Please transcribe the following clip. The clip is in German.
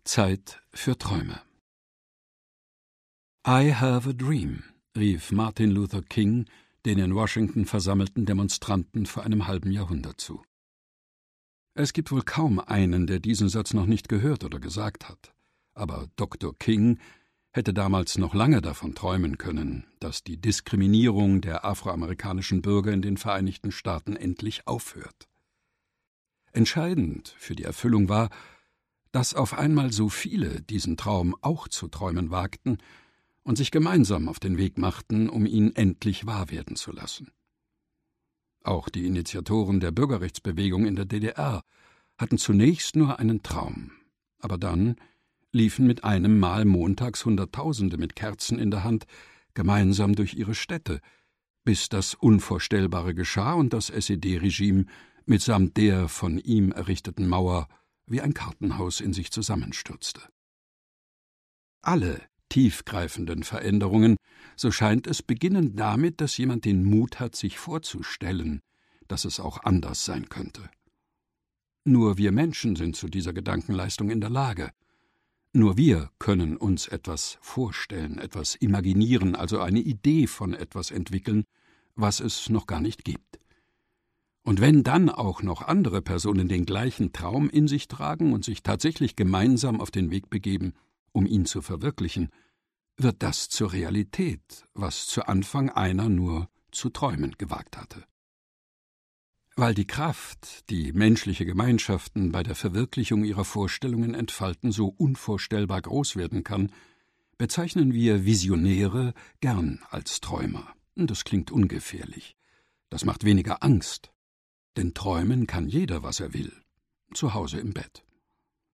Zeit für Träume. I have a dream, rief Martin Luther King den in Washington versammelten Demonstranten vor einem halben Jahrhundert zu. Es gibt wohl kaum einen, der diesen Satz noch nicht gehört oder gesagt hat. Aber Dr. King hätte damals noch lange davon träumen können, dass die Diskriminierung der afroamerikanischen Bürger in den Vereinigten Staaten endlich aufhört. Entscheidend für die Erfüllung war, dass auf einmal so viele diesen Traum auch zu träumen wagten und sich gemeinsam auf den Weg machten, um ihn endlich wahr werden zu lassen. Auch die Initiatoren der Bürgerrechtsbewegung in der DDR hatten zunächst nur einen Traum, aber dann liefen mit einem Mal montags Hunderttausende mit Kerzen in der Hand gemeinsam durch ihre Städte, bis das Unvorstellbare geschah und das SED-Regime mitsamt der von ihm errichteten Mauer wie ein Kartenhaus in sich zusammenstürzte. Alle tiefgreifenden Veränderungen, so scheint es, beginnen damit, dass jemand den Mut hat, sich vorzustellen, dass es auch anders sein könnte. Nur wir Menschen sind zu dieser Gedankenleistung in der Lage. Nur wir können uns etwas vorstellen, etwas imaginieren, also eine Idee von etwas entwickeln, was es noch gar nicht gibt. Und wenn dann auch noch andere Personen den gleichen Traum in sich tragen und sich tatsächlich gemeinsam auf den Weg begeben, um ihn zu verwirklichen, wird das zur Realität, was zu Anfang einer nur zu träumen gewagt hatte. Weil die Kraft, die menschliche Gemeinschaften bei der Verwirklichung ihrer Vorstellungen entfalten, so unvorstellbar groß werden kann, bezeichnen wir Visionäre gern als Träumer. Das klingt ungefährlich. Das macht weniger Angst. Denn träumen kann jeder, was er will. Zu Hause im Bett.